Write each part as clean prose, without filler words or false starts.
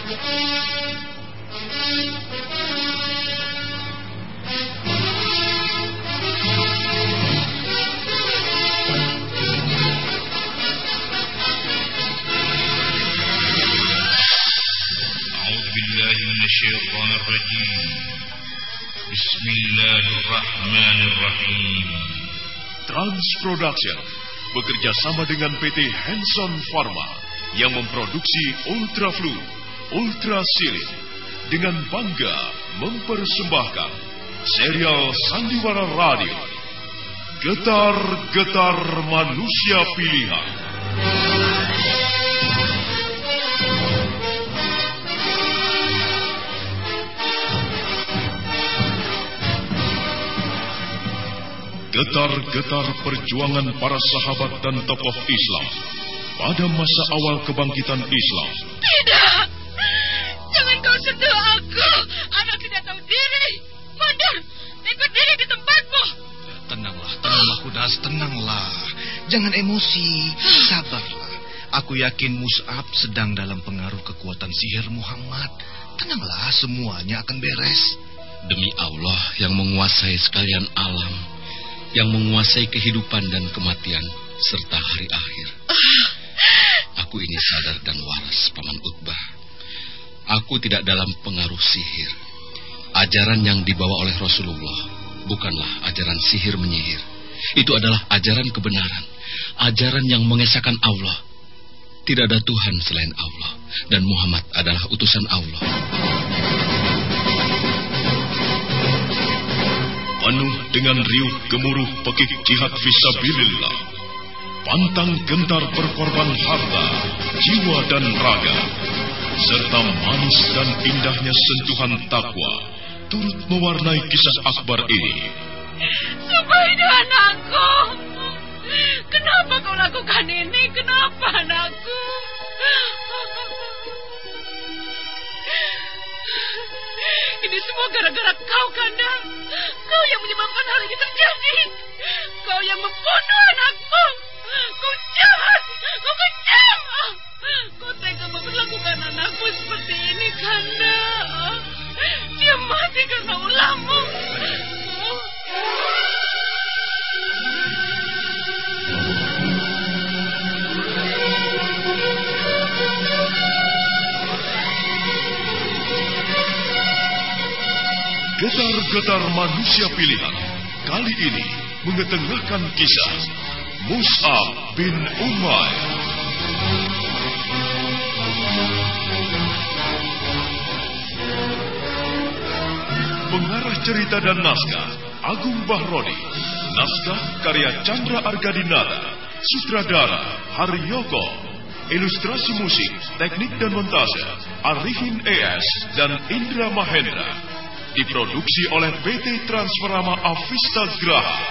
Bismillahirrahmanirrahim. Trans Production bekerja sama dengan PT Hanson Pharma yang memproduksi Ultra Flu, Ultra Silin dengan bangga mempersembahkan serial Sandiwara Radio Getar-Getar Manusia Pilihan. Getar-getar perjuangan para sahabat dan tokoh Islam pada masa awal kebangkitan Islam. Tidak! Jangan kau sentuh aku! Anak tidak tahu diri! Mundur! Ikut diri di tempatmu! Tenanglah Kudas, tenanglah. Jangan emosi, sabarlah. Aku yakin Mus'ab sedang dalam pengaruh kekuatan sihir Muhammad. Tenanglah, semuanya akan beres. Demi Allah yang menguasai sekalian alam, yang menguasai kehidupan dan kematian serta hari akhir. Aku ini sadar dan waras, Paman Uqbah. Aku tidak dalam pengaruh sihir. Ajaran yang dibawa oleh Rasulullah bukanlah ajaran sihir menyihir. Itu adalah ajaran kebenaran, ajaran yang mengesahkan Allah. Tidak ada Tuhan selain Allah, dan Muhammad adalah utusan Allah. Penuh dengan riuh gemuruh pekik jihad fisabilillah, pantang gentar berkorban harta, jiwa dan raga, serta manis dan indahnya sentuhan takwa turut mewarnai kisah akbar ini. Supaya itu anakku. Kenapa kau lakukan ini? Kenapa anakku? Ini semua gara-gara kau, Kanda. Kau yang menyebabkan hal ini terjadi. Kau yang membunuh anakku. Kau jahat. Kau kejam. Kau tega memperlakukan anakku seperti ini, Kanda. Dia mati karena ulahmu. Getar-getar manusia pilihan kali ini mengetengahkan kisah Mus'ab bin Umair. Pengarah cerita dan naskah Agung Bahrodi, naskah karya Chandra Argadinata, sutradara Haryoko, ilustrasi musik, teknik dan montase Arifin ES dan Indra Mahendra. Diproduksi oleh PT Transferama Avista Graha.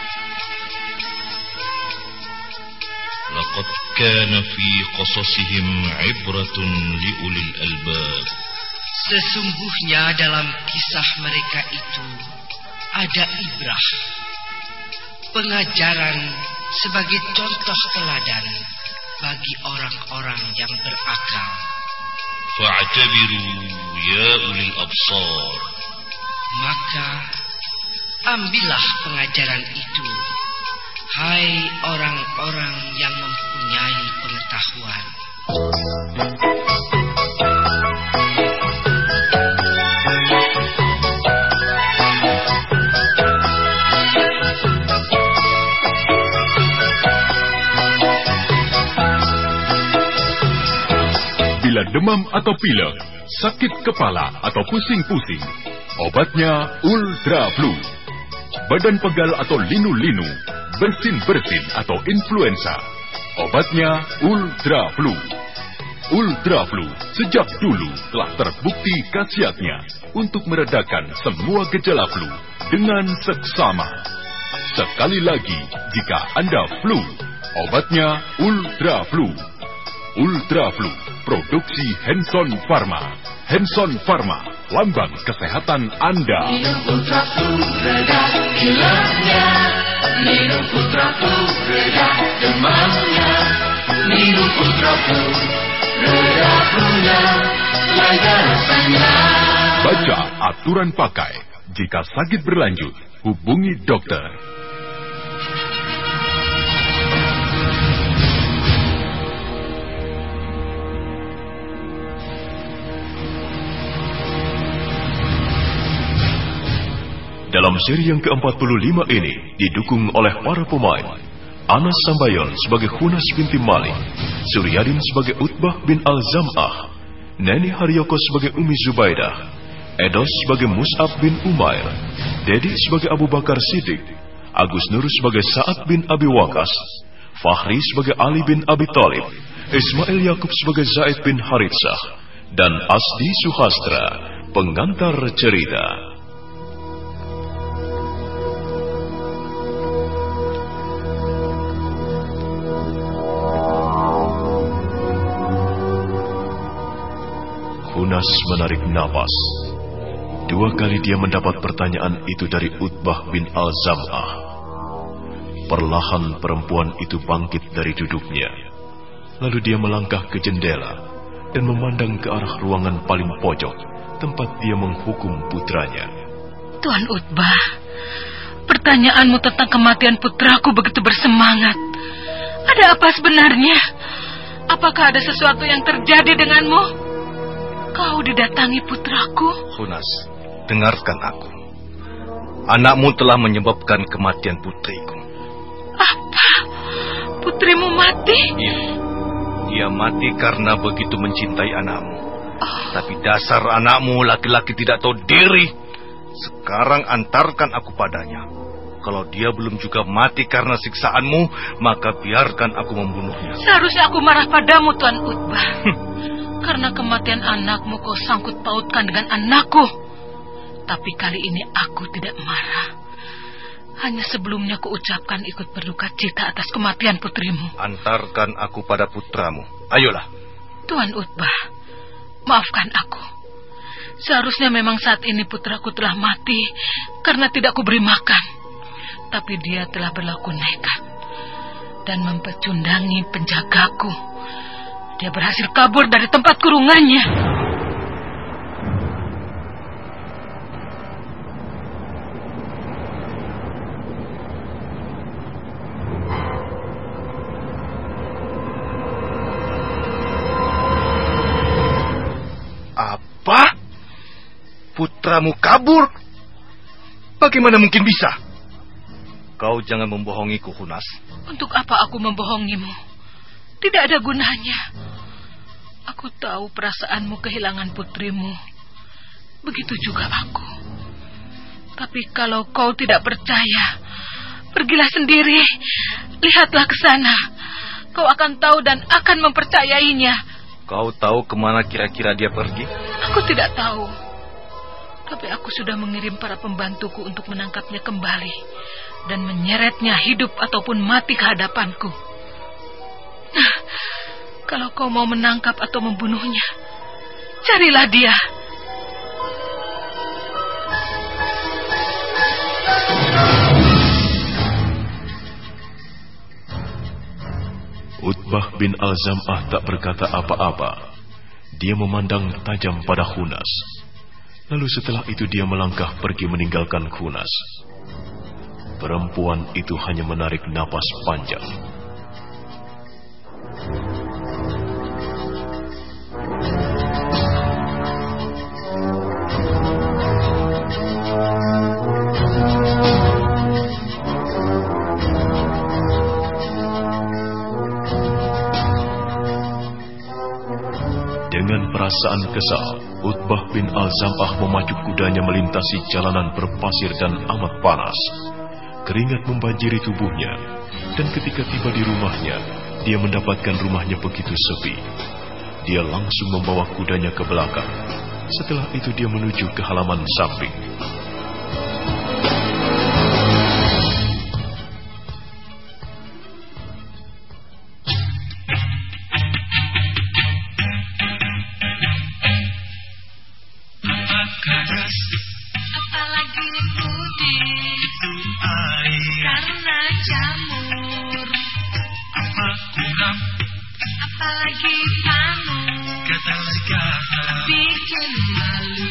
Laqad kana fi qasasihim 'ibratun liulil albab. Sesungguhnya dalam kisah mereka itu ada ibrah, pengajaran sebagai contoh teladan bagi orang-orang yang berakal. Fa'tabiru ya ulil absar. Maka ambillah pengajaran itu, hai orang-orang yang mempunyai pengetahuan. Bila demam atau pilek, sakit kepala atau pusing-pusing, obatnya Ultra Flu. Badan pegal atau linu-linu, bersin-bersin atau influenza, obatnya Ultra Flu. Ultra Flu sejak dulu telah terbukti khasiatnya untuk meredakan semua gejala flu dengan seksama. Sekali lagi, jika Anda flu, obatnya Ultra Flu. Ultra Flu, produksi Hanson Pharma. Hanson Pharma, lambang kesehatan Anda. Minum Ultra Flu, reda pileknya. Minum Ultra Flu, reda demamnya. Minum Ultra Flu, reda flu-nya. jaga rasanya. Baca aturan pakai. Jika sakit berlanjut, hubungi dokter. Dalam seri yang ke-45 ini didukung oleh para pemain Anas Sambayon sebagai Khunas binti Malik, Suryadin sebagai Utbah bin Al-Zam'ah, Neni Haryoko sebagai Umi Zubaidah, Edos sebagai Mus'ab bin Umair, Dedi sebagai Abu Bakar Siddiq, Agus Nur sebagai Sa'ad bin Abi Waqqas, Fahri sebagai Ali bin Abi Thalib, Ismail Yakub sebagai Zaid bin Haritsah, dan Asdi Suhastra, pengantar cerita. Khunas menarik napas. 2 kali dia mendapat pertanyaan itu dari Utbah bin Al-Zam'ah. Perlahan perempuan itu bangkit dari duduknya. Lalu dia melangkah ke jendela dan memandang ke arah ruangan paling pojok, tempat dia menghukum putranya. Tuan Utbah, pertanyaanmu tentang kematian putraku begitu bersemangat. Ada apa sebenarnya? Apakah ada sesuatu yang terjadi denganmu? Kau didatangi putraku. Khunas, dengarkan aku. Anakmu telah menyebabkan kematian putriku. Apa? Putrimu mati? Iya. Dia mati karena begitu mencintai anakmu. Tapi dasar anakmu laki-laki tidak tahu diri. Sekarang antarkan aku padanya. Kalau dia belum juga mati karena siksaanmu, maka biarkan aku membunuhnya. Seharusnya aku marah padamu, Tuan Utbah. Karena kematian anakmu kau sangkut pautkan dengan anakku. Tapi kali ini aku tidak marah. Hanya sebelumnya kuucapkan ikut berduka cita atas kematian putrimu. Antarkan aku pada putramu. Ayolah. Tuan Utbah, maafkan aku. Seharusnya memang saat ini putraku telah mati karena tidak kuberi makan. Tapi dia telah berlaku nekat dan mempecundangi penjagaku. Dia berhasil kabur dari tempat kurungannya. Apa? Putramu kabur? Bagaimana mungkin bisa? Kau jangan membohongiku, Khunas. Untuk apa aku membohongimu? Tidak ada gunanya. Aku tahu perasaanmu kehilangan putrimu. Begitu juga aku. Tapi kalau kau tidak percaya, pergilah sendiri. Lihatlah ke sana. Kau akan tahu dan akan mempercayainya. Kau tahu kemana kira-kira dia pergi? Aku tidak tahu. Tapi aku sudah mengirim para pembantuku untuk menangkapnya kembali dan menyeretnya hidup ataupun mati ke hadapanku. Nah, kalau kau mau menangkap atau membunuhnya, carilah dia. Utbah bin Al-Zam'ah tak berkata apa-apa. Dia memandang tajam pada Khunas. Lalu setelah itu dia melangkah pergi meninggalkan Khunas. Perempuan itu hanya menarik napas panjang. Dengan perasaan kesal, Utbah bin Al-Zam'ah memacu kudanya melintasi jalanan berpasir dan amat panas. Keringat membanjiri tubuhnya, dan ketika tiba di rumahnya, dia mendapatkan rumahnya begitu sepi. Dia langsung membawa kudanya ke belakang. Setelah itu dia menuju ke halaman samping. Apalagi putih itu air karena jamur. Apa kurang? Apalagi pamuk bikin malu.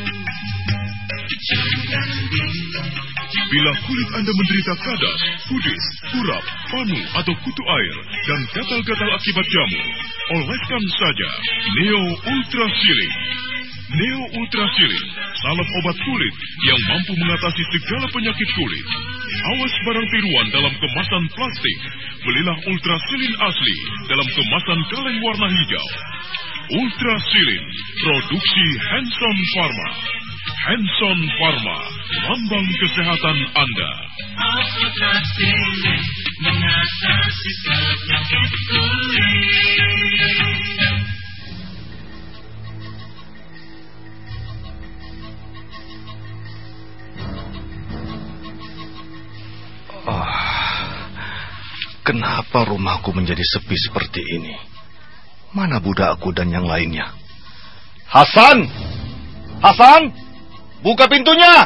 Bila kulit Anda menderita kadas, kudis, kurap, panu atau kutu air, dan gatal-gatal akibat jamur, oleskan saja Neo Ultra Healing. Neo Ultra Healing, salep obat kulit yang mampu mengatasi segala penyakit kulit. Awas barang tiruan dalam kemasan plastik. Belilah Ultra Healing asli dalam kemasan kaleng warna hijau. Ultra Healing, produksi Hanson Pharma. Hanson Pharma, lambang kesehatan Anda. Ultra Healing mengatasi segala penyakit kulit. Kenapa rumahku menjadi sepi seperti ini? Mana budakku dan yang lainnya? Hasan! Hasan! Buka pintunya!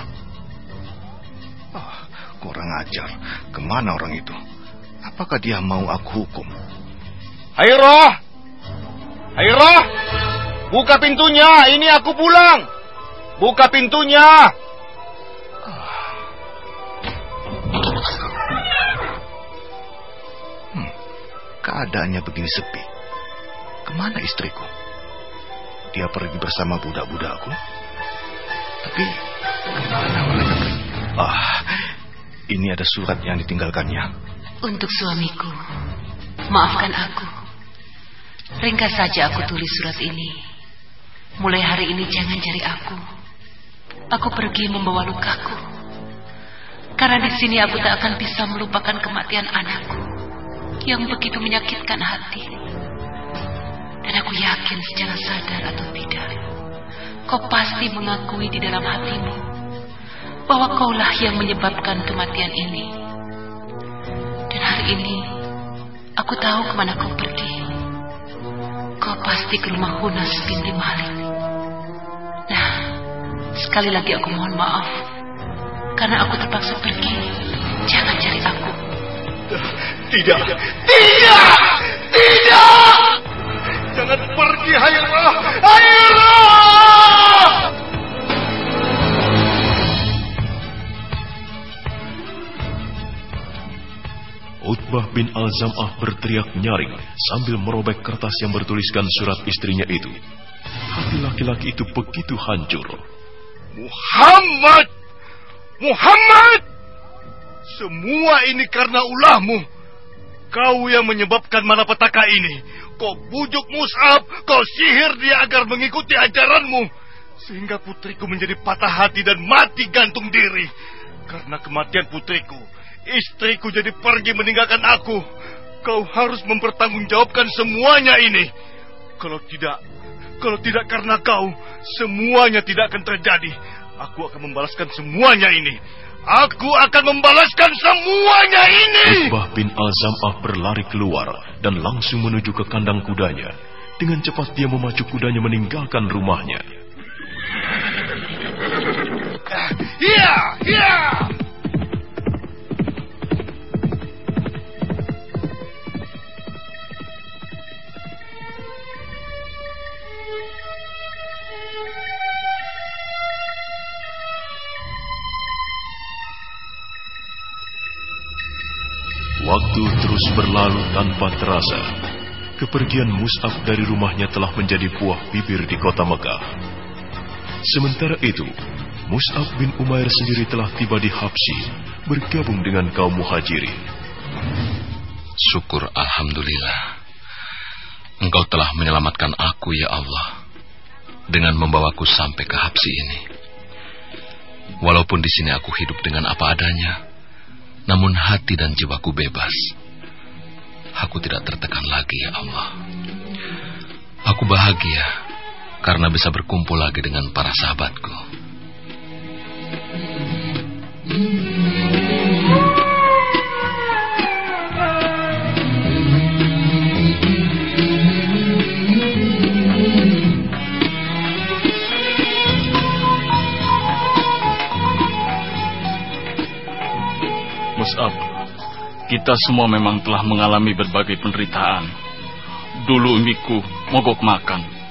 Kurang ajar. Kemana orang itu? Apakah dia mau aku hukum? Hairah! Hairah! Buka pintunya! Ini aku pulang! Buka pintunya! Keadaannya begini sepi. Kemana istriku? Dia pergi bersama budak-budakku. Tapi kemana mereka pergi? Ini ada surat yang ditinggalkannya. Untuk suamiku, maafkan aku. Ringkas saja aku tulis surat ini. Mulai hari ini jangan cari aku. Aku pergi membawa lukaku. Karena di sini aku tak akan bisa melupakan kematian anakku yang begitu menyakitkan hati. Dan aku yakin secara sadar atau tidak, kau pasti mengakui di dalam hatimu bahwa kaulah yang menyebabkan kematian ini. Dan hari ini aku tahu kemana kau pergi. Kau pasti ke rumah Hunas binti Malik. Nah, sekali lagi aku mohon maaf karena aku terpaksa pergi. Jangan cari aku. Tidak! Tidak! Tidak! Jangan pergi, Hairah! Hairah! Utbah bin Al-Zam'ah berteriak nyaring sambil merobek kertas yang bertuliskan surat istrinya itu. Hati laki-laki itu begitu hancur. Muhammad! Muhammad! Semua ini karena ulahmu. Kau yang menyebabkan malapetaka ini. Kau bujuk Mus'ab, kau sihir dia agar mengikuti ajaranmu. Sehingga putriku menjadi patah hati dan mati gantung diri. Karena kematian putriku, istriku jadi pergi meninggalkan aku. Kau harus mempertanggungjawabkan semuanya ini. Kalau tidak karena kau, semuanya tidak akan terjadi. Aku akan membalaskan semuanya ini. Aku akan membalaskan semuanya ini. Utbah bin Al-Zam'ah berlari keluar dan langsung menuju ke kandang kudanya. Dengan cepat dia memacu kudanya meninggalkan rumahnya. Ya! Waktu terus berlalu tanpa terasa. Kepergian Mus'ab dari rumahnya telah menjadi buah bibir di kota Mekah. Sementara itu, Mus'ab bin Umair sendiri telah tiba di Habsyi, bergabung dengan kaum Muhajirin. Syukur Alhamdulillah, Engkau telah menyelamatkan aku ya Allah, dengan membawaku sampai ke Habsyi ini. Walaupun di sini aku hidup dengan apa adanya, namun hati dan jiwaku bebas. Aku tidak tertekan lagi ya Allah. Aku bahagia karena bisa berkumpul lagi dengan para sahabatku. Mus'ab, kita semua memang telah mengalami berbagai penderitaan. Dulu ummiku mogok makan,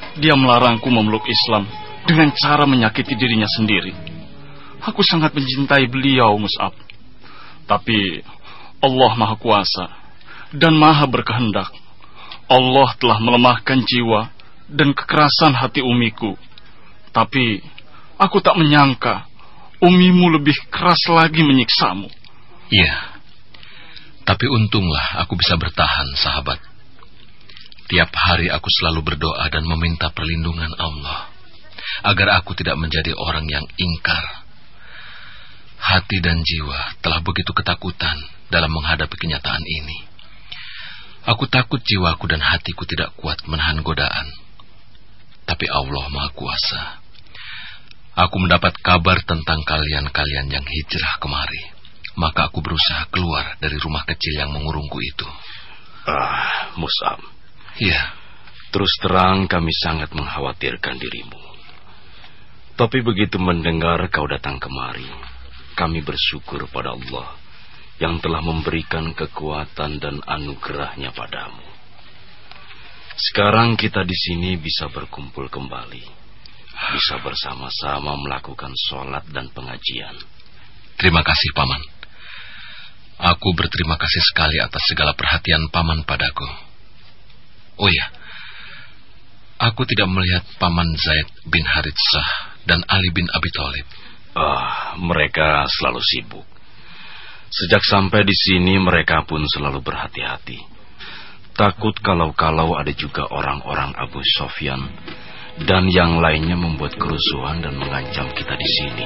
dia melarangku memeluk Islam dengan cara menyakiti dirinya sendiri. Aku sangat mencintai beliau, Mus'ab. Tapi Allah Maha Kuasa dan Maha Berkehendak. Allah telah melemahkan jiwa dan kekerasan hati umiku. Tapi aku tak menyangka umimu lebih keras lagi menyiksamu. Iya, tapi untunglah aku bisa bertahan, sahabat. Tiap hari aku selalu berdoa dan meminta perlindungan Allah agar aku tidak menjadi orang yang ingkar. Hati dan jiwa telah begitu ketakutan dalam menghadapi kenyataan ini. Aku takut jiwaku dan hatiku tidak kuat menahan godaan. Tapi Allah Maha Kuasa. Aku mendapat kabar tentang kalian-kalian yang hijrah kemari. Maka aku berusaha keluar dari rumah kecil yang mengurungku itu. Mus'ab. Iya. Terus terang kami sangat mengkhawatirkan dirimu. Tapi begitu mendengar kau datang kemari, kami bersyukur pada Allah yang telah memberikan kekuatan dan anugerahnya padamu. Sekarang kita di sini bisa berkumpul kembali, bisa bersama-sama melakukan sholat dan pengajian. Terima kasih, Paman. Aku berterima kasih sekali atas segala perhatian Paman padaku. Oh ya, aku tidak melihat Paman Zaid bin Haritsah dan Ali bin Abi Thalib. Mereka selalu sibuk. Sejak sampai di sini mereka pun selalu berhati-hati. Takut kalau-kalau ada juga orang-orang Abu Sofyan dan yang lainnya membuat kerusuhan dan mengancam kita di sini.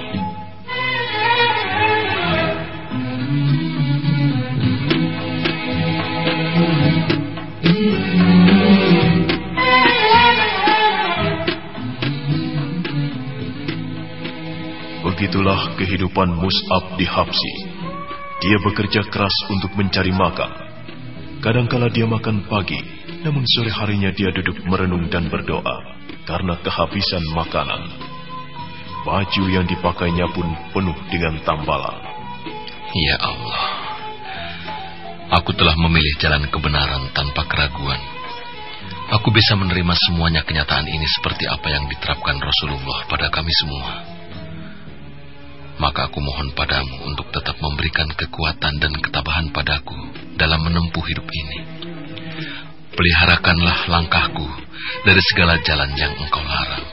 Begitulah kehidupan Mus'ab di Habsi. Dia bekerja keras untuk mencari makan. Kadangkala dia makan pagi, namun sore harinya dia duduk merenung dan berdoa karena kehabisan makanan. Baju yang dipakainya pun penuh dengan tambalan. Ya Allah, aku telah memilih jalan kebenaran tanpa keraguan. Aku bisa menerima semuanya kenyataan ini seperti apa yang diterapkan Rasulullah pada kami semua. Maka aku mohon padamu untuk tetap memberikan kekuatan dan ketabahan padaku dalam menempuh hidup ini. Peliharakanlah langkahku dari segala jalan yang Engkau larang.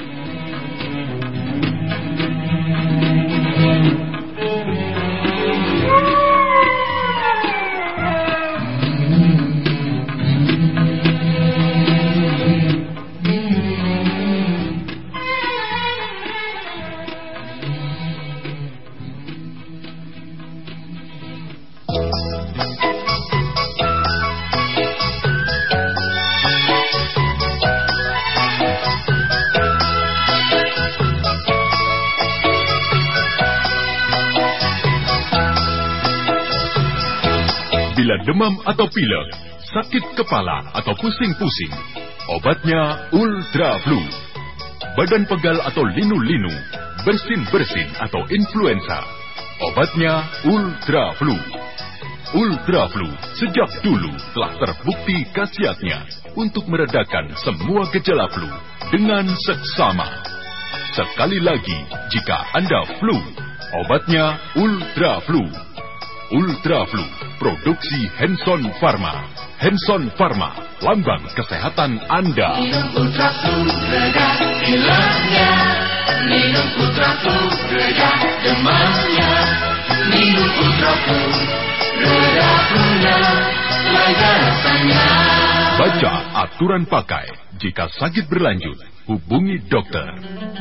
Bila demam atau pilek, sakit kepala atau pusing-pusing, obatnya Ultra Flu. Badan pegal atau linu-linu, bersin-bersin atau influenza, obatnya Ultra Flu. Ultra Flu sejak dulu telah terbukti khasiatnya untuk meredakan semua gejala flu dengan seksama. Sekali lagi, jika Anda flu, obatnya Ultra Flu. Ultra Flu, produksi Hanson Pharma. Hanson Pharma, lambang kesehatan Anda. Minum Ultra Flu, reda hilangnya. Minum Ultra Flu, reda demamnya. Minum Ultra Flu, reda flu-nya, lega rasanya. Baca aturan pakai. Jika sakit berlanjut, hubungi dokter.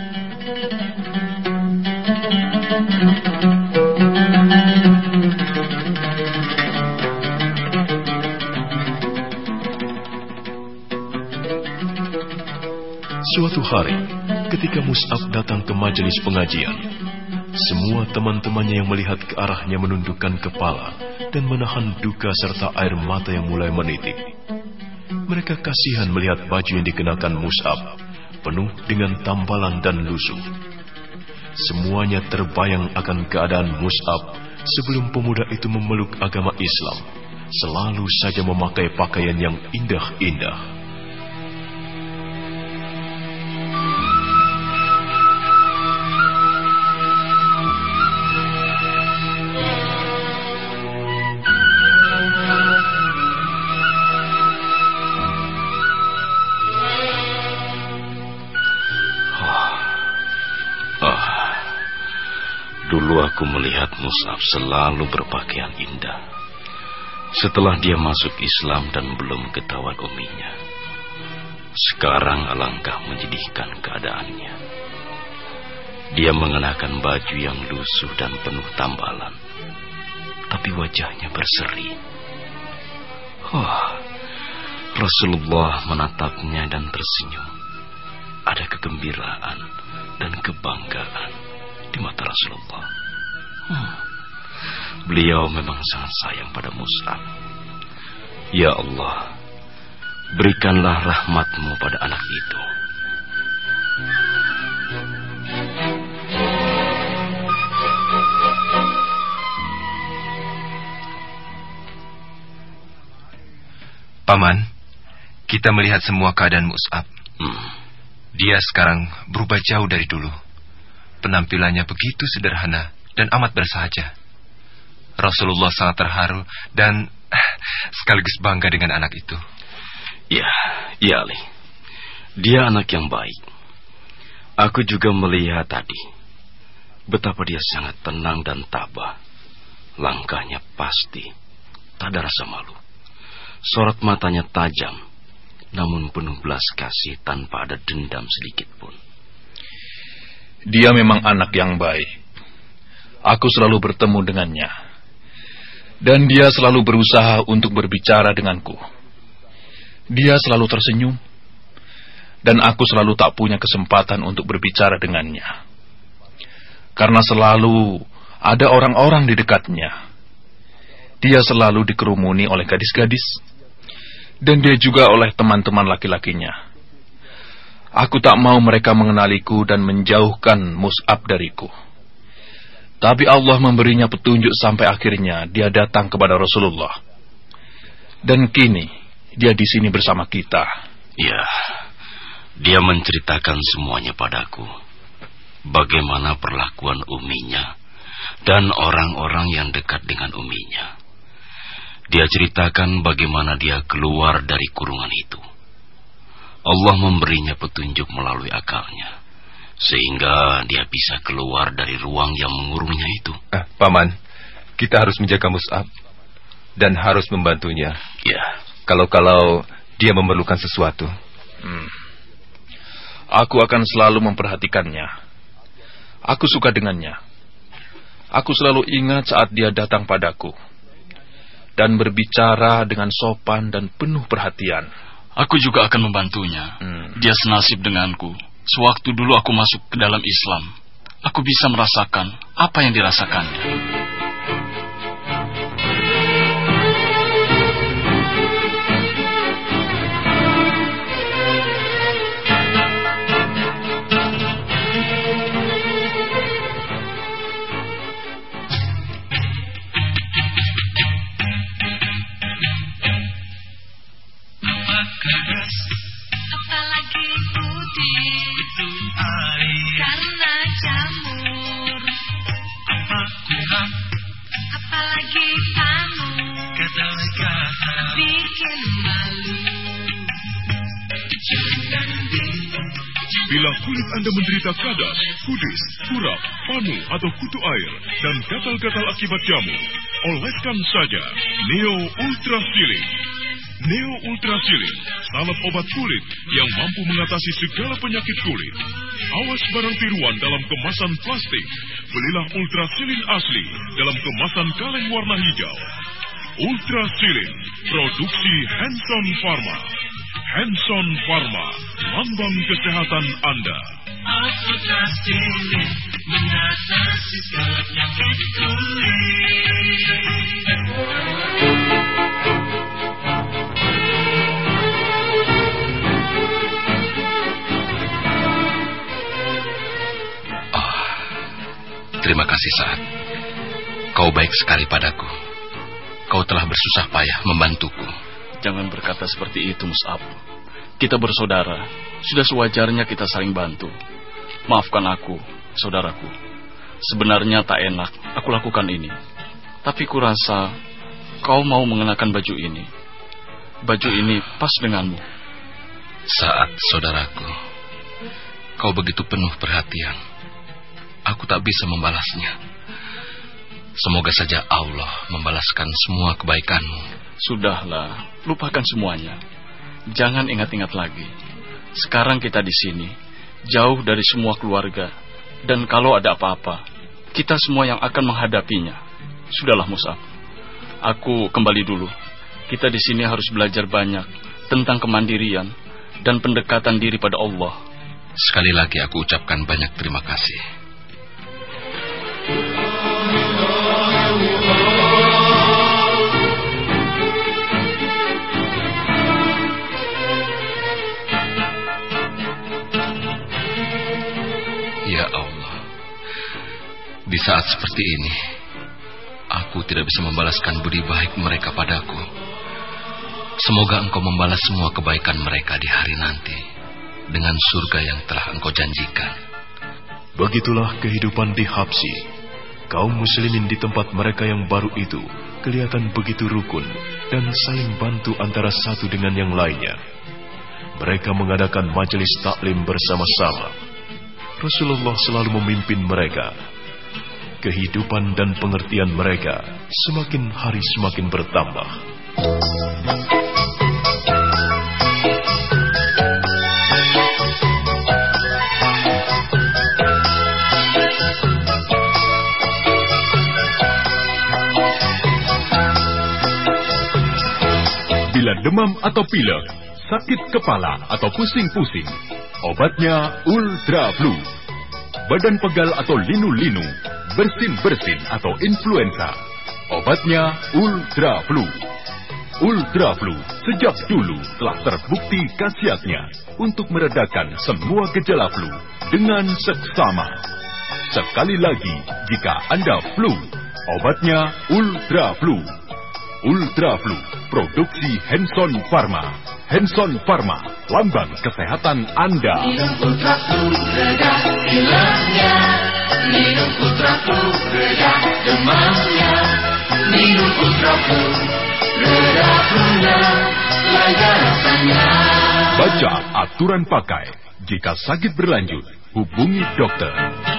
Suatu hari, ketika Mus'ab datang ke majelis pengajian, semua teman-temannya yang melihat ke arahnya menundukkan kepala dan menahan duka serta air mata yang mulai menitik. Mereka kasihan melihat baju yang dikenakan Mus'ab, penuh dengan tambalan dan lusuh. Semuanya terbayang akan keadaan Mus'ab sebelum pemuda itu memeluk agama Islam, selalu saja memakai pakaian yang indah-indah. Dulu aku melihat Mus'ab selalu berpakaian indah. Setelah dia masuk Islam dan belum ketahuan uminya. Sekarang alangkah menyedihkan keadaannya. Dia mengenakan baju yang lusuh dan penuh tambalan, tapi wajahnya berseri. Rasulullah menatapnya dan tersenyum. Ada kegembiraan dan kebanggaan di mata Rasulullah. Beliau memang sangat sayang pada Mus'ab. Ya Allah, berikanlah rahmat-Mu pada anak itu. Paman, kita melihat semua keadaan Mus'ab. Dia sekarang berubah jauh dari dulu. Penampilannya begitu sederhana dan amat bersahaja. Rasulullah sangat terharu dan sekaligus bangga dengan anak itu. Ya Ali. Dia anak yang baik. Aku juga melihat tadi betapa dia sangat tenang dan tabah. Langkahnya pasti tak ada rasa malu. Sorot matanya tajam, namun penuh belas kasih tanpa ada dendam sedikit pun. Dia memang anak yang baik. Aku selalu bertemu dengannya. Dan dia selalu berusaha untuk berbicara denganku. Dia selalu tersenyum. Dan aku selalu tak punya kesempatan untuk berbicara dengannya. Karena selalu ada orang-orang di dekatnya. Dia selalu dikerumuni oleh gadis-gadis. Dan dia juga oleh teman-teman laki-lakinya. Aku tak mau mereka mengenaliku dan menjauhkan Mus'ab dariku. Tapi Allah memberinya petunjuk sampai akhirnya dia datang kepada Rasulullah. Dan kini dia di sini bersama kita. Ya, dia menceritakan semuanya padaku. Bagaimana perlakuan uminya dan orang-orang yang dekat dengan uminya. Dia ceritakan bagaimana dia keluar dari kurungan itu. Allah memberinya petunjuk melalui akalnya, sehingga dia bisa keluar dari ruang yang mengurungnya itu. Paman, kita harus menjaga Mus'ab dan harus membantunya. Ya. Kalau dia memerlukan sesuatu. Aku akan selalu memperhatikannya. Aku suka dengannya. Aku selalu ingat saat dia datang padaku dan berbicara dengan sopan dan penuh perhatian. Aku juga akan membantunya. Dia senasib denganku. Sewaktu dulu aku masuk ke dalam Islam, aku bisa merasakan apa yang dirasakannya. Apalagi putih itu air karena jamur. Apalagi kamu kata-kata bikin malu. Bila kulit Anda menderita kadas, kudis, kurap, panu atau kutu air dan gatal-gatal akibat jamur, oleskan saja Neo Ultra Healing. Neo Ultra Healing, salep obat kulit yang mampu mengatasi segala penyakit kulit. Awas barang tiruan dalam kemasan plastik. Belilah Ultra Healing asli dalam kemasan kaleng warna hijau. Ultra Healing, produksi Hanson Pharma. Hanson Pharma, lambang kesehatan Anda. Ultra Healing mengatasi segala penyakit kulit. Terima kasih Sa'ad. Kau baik sekali padaku. Kau telah bersusah payah membantuku. Jangan berkata seperti itu, Mus'ab. Kita bersaudara. Sudah sewajarnya kita saling bantu. Maafkan aku, saudaraku. Sebenarnya tak enak aku lakukan ini. Tapi kurasa kau mau mengenakan baju ini. Baju ini pas denganmu. Sa'ad, saudaraku. Kau begitu penuh perhatian. Aku tak bisa membalasnya. Semoga saja Allah membalaskan semua kebaikanmu. Sudahlah, lupakan semuanya. Jangan ingat-ingat lagi. Sekarang kita di sini, jauh dari semua keluarga. Dan kalau ada apa-apa, kita semua yang akan menghadapinya. Sudahlah Mus'ab, aku kembali dulu. Kita di sini harus belajar banyak tentang kemandirian dan pendekatan diri pada Allah. Sekali lagi aku ucapkan banyak terima kasih. Ya Allah, di saat seperti ini, aku tidak bisa membalaskan budi baik mereka padaku. Semoga Engkau membalas semua kebaikan mereka di hari nanti dengan surga yang telah Engkau janjikan. Begitulah kehidupan di Habsi. Kaum muslimin di tempat mereka yang baru itu kelihatan begitu rukun dan saling bantu antara satu dengan yang lainnya. Mereka mengadakan majelis taklim bersama-sama. Rasulullah selalu memimpin mereka. Kehidupan dan pengertian mereka semakin hari semakin bertambah. Bila demam atau pilek, sakit kepala atau pusing-pusing, obatnya Ultra Flu. Badan pegal atau linu-linu, bersin-bersin atau influenza, obatnya Ultra Flu. Ultra Flu sejak dulu telah terbukti khasiatnya untuk meredakan semua gejala flu dengan seksama. Sekali lagi, jika Anda flu, obatnya Ultra Flu. Ultra Flu, produksi Hanson Pharma. Hanson Pharma, lambang kesehatan Anda. Minum Ultra Flu, reda pileknya. Minum Ultra Flu, reda demamnya. Minum Ultra Flu, reda flu-nya, lega rasanya. Baca aturan pakai. Jika sakit berlanjut, hubungi dokter.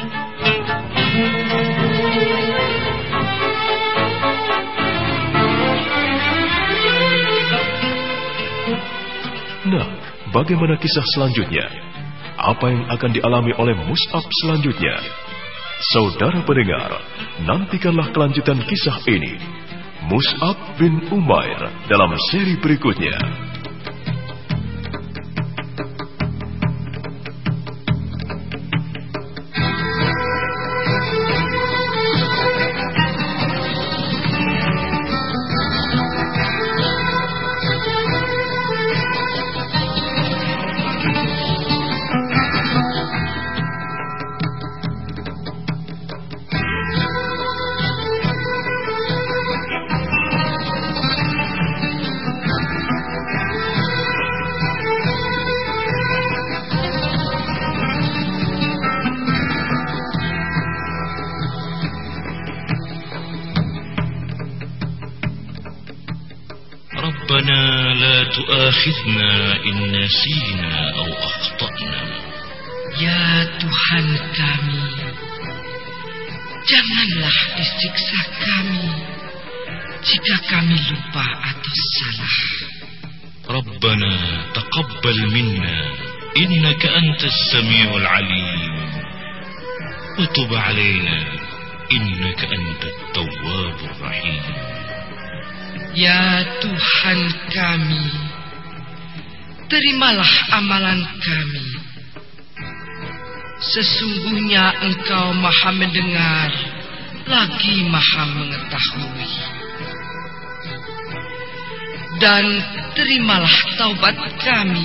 Nah, bagaimana kisah selanjutnya? Apa yang akan dialami oleh Mus'ab selanjutnya? Saudara pendengar, nantikanlah kelanjutan kisah ini. Mus'ab bin Umair dalam seri berikutnya. ربنا لا تؤاخذنا إن نسينا أو أخطأنا. Ya Tuhan kami, janganlah disiksa kami jika kami lupa atau salah. ربنا تقبل منا إنك أنت السميع العليم وتب علينا إنك أنت التواب الرحيم. Ya Tuhan kami, terimalah amalan kami. Sesungguhnya Engkau Maha mendengar, lagi Maha mengetahui. Dan terimalah taubat kami.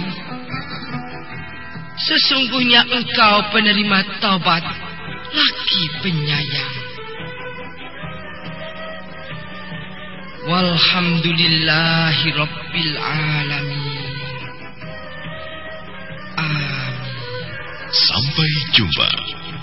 Sesungguhnya Engkau penerima taubat, lagi penyayang. Walhamdulillahi Rabbil Alamin. Sampai jumpa.